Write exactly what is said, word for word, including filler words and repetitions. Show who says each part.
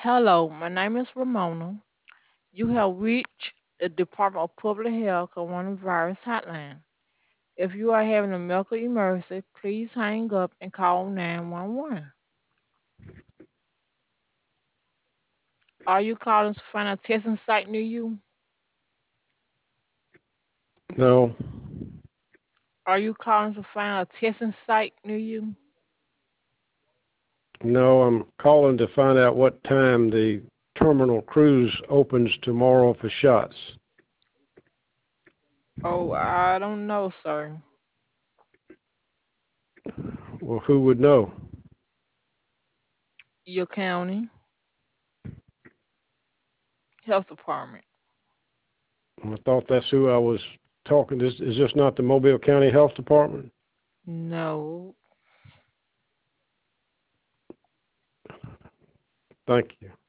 Speaker 1: Hello, my name is Ramona. You have reached the Department of Public Health Coronavirus Hotline. If you are having a medical emergency, please hang up and call nine one one. Are you calling to find a testing site near you?
Speaker 2: No,
Speaker 1: Are you calling to find a testing site near you?
Speaker 2: no, I'm calling to find out what time the terminal cruise opens tomorrow for shots.
Speaker 1: Oh, I don't know, sir.
Speaker 2: Well, who would know?
Speaker 1: Your county health department.
Speaker 2: I thought that's who I was talking to. Is, is this not the Mobile County Health Department?
Speaker 1: No.
Speaker 2: Thank you.